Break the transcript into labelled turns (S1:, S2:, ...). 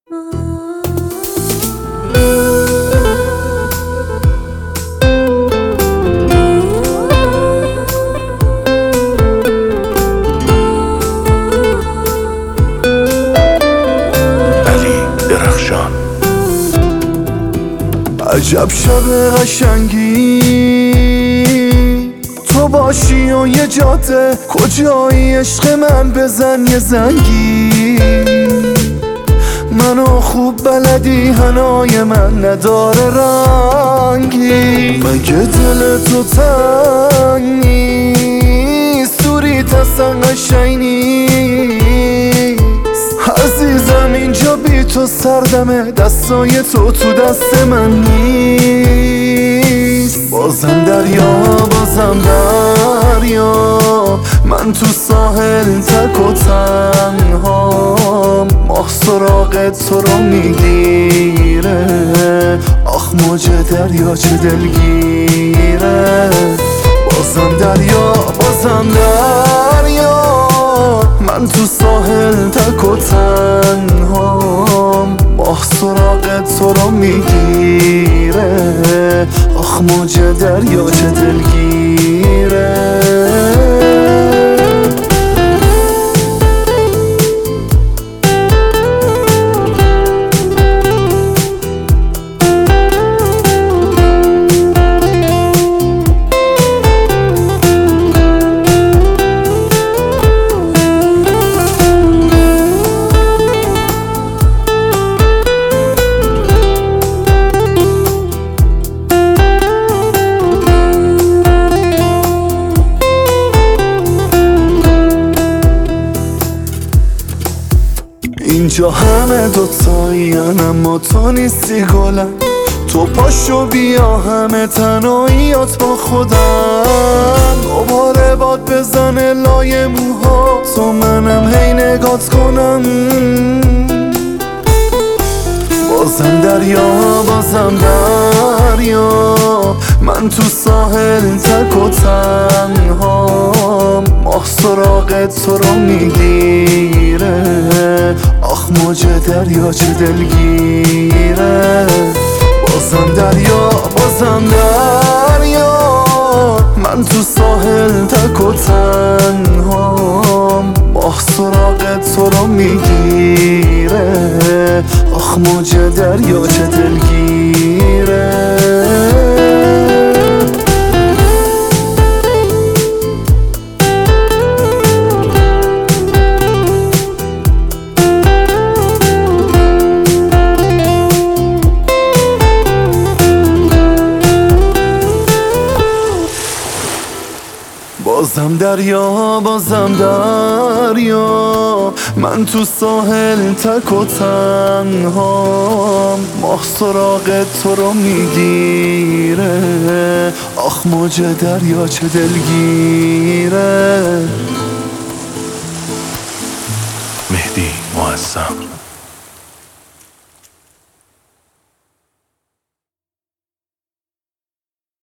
S1: عجب شب قشنگی تو باشی و یه جاده کجایی عشق من بزن یه زنگی منو خوب بلدی حنای من نداره رنگی مگه دل تو تنگ نیست دوریت اصلا قشنگ نیست عزیزم اینجا بی تو سردمه دستای تو دست من نیست بازم دریا من تو ساحل تک و تنهام ماه سراغ تو رو میگیره آخ موج دریا چه دلگیره بازم دریا من تو ساحل تک و تنهام ماه سراغ تو رو میگیره آخ موج دریا چه دلگیره اینجا همه دوتایین اما تو نیستی گلم تو پاشو بیا همه تنهاییات با خودم دوباره باد بزنه لای موها تو منم هی نگات کنم بازم دریا من تو ساحل تک و تنهام ماه سراغ تو رو میگیره آخ موج دریا چه دلگیره بازم دریا من تو ساحل تک و تنهام ماه سراغ تو رو میگیره آخ موج دریا چه دلگیره بازم دریا من تو ساحل تک و تنهام ماه سراغ تو رو میگیره آخ موج دریا چه دلگیره
S2: مهدی معظم